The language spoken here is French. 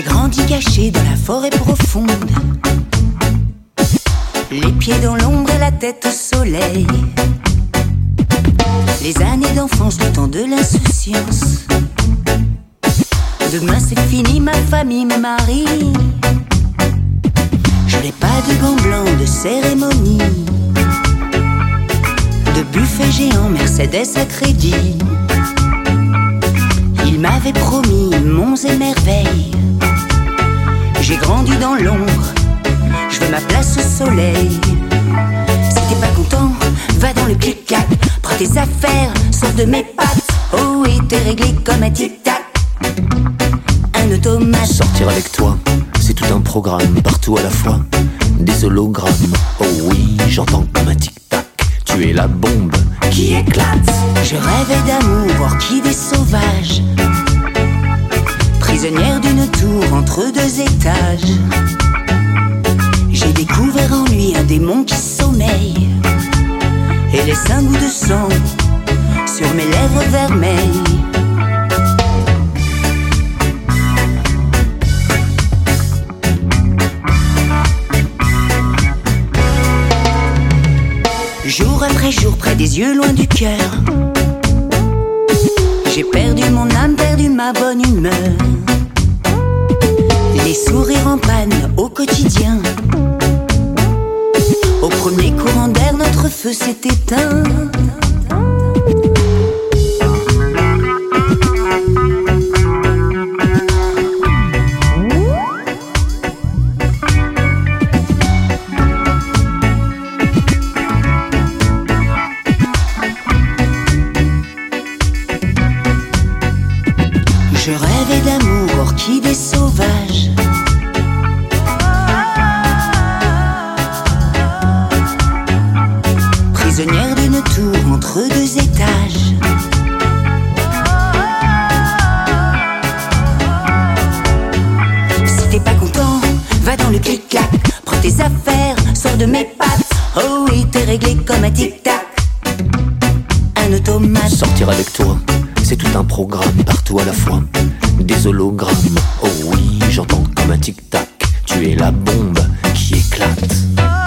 J'ai grandi caché dans la forêt profonde, les pieds dans l'ombre et la tête au soleil. Les années d'enfance, le temps de l'insouciance. Demain c'est fini, ma famille, mes maris. Je n'ai pas de gants blancs, de cérémonie, de buffet géant, Mercedes à crédit. Il m'avait promis monts et merveilles. J'ai grandi dans l'ombre, je veux ma place au soleil. Si t'es pas content, va dans le clic-clac. Prends tes affaires, sors de mes pattes. Oh oui, t'es réglé comme un tic-tac. Un automate. Sortir avec toi, c'est tout un programme, partout à la fois, des hologrammes. Oh oui, j'entends comme un tic-tac. Tu es la bombe qui éclate. Je rêvais d'amour, orchidée sauvage, prisonnière d'une tour entre deux étages. J'ai découvert en lui un démon qui sommeille et laisse un goût de sang sur mes lèvres vermeilles. Jour après jour, près des yeux, loin du cœur, j'ai perdu mon âme, perdu ma bonne humeur. Les sourires en panne au quotidien. Au premier courant d'air, notre feu s'est éteint. Je rêvais d'amour, orchidée sauvage, prisonnière d'une tour entre deux étages. Si t'es pas content, va dans le clic-clac. Prends tes affaires, sors de mes pattes. Oh oui, t'es réglé comme un tic-tac. Un automate. Sortir avec toi, c'est tout un programme, partout à la fois, des hologrammes. Oh oui, j'entends comme un tic-tac. Tu es la bombe qui éclate.